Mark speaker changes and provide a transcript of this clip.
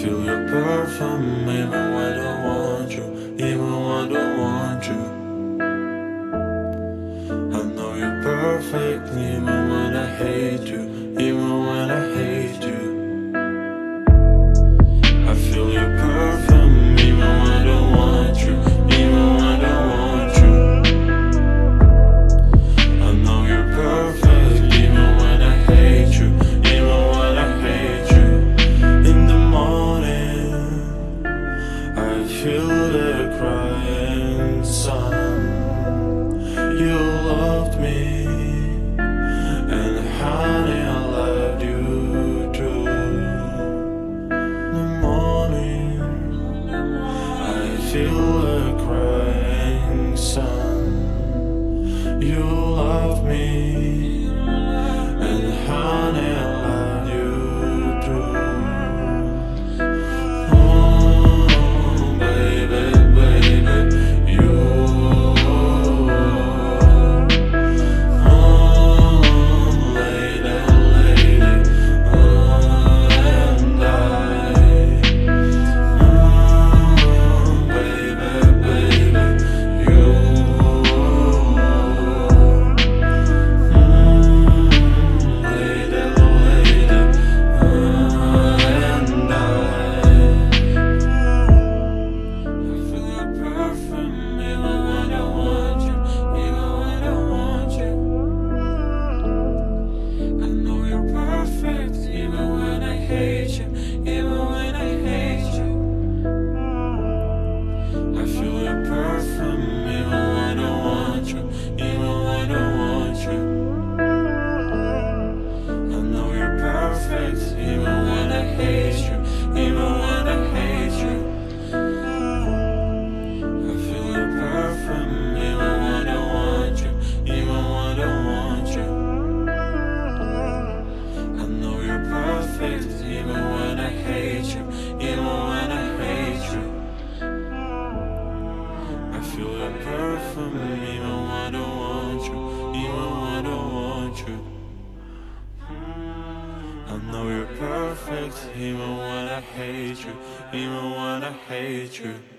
Speaker 1: feel your perfume even when I want you, even when I don't want you. I know you're perfect even when I hate you, even when I hate you. I feel your perfume even when I don't want you, even when I don't want you. I know you're perfect even when I hate you, even when I hate you. In the morning I feel the crying sun. You loved me, and honey, I loved you too. In the morning I feel the crying sun. You love me, and honey, I love you too. Oh, baby, baby, you. Oh, lady, lady, and I. Oh, baby, baby, you. I know you're perfect, even when I hate you, even when I hate you.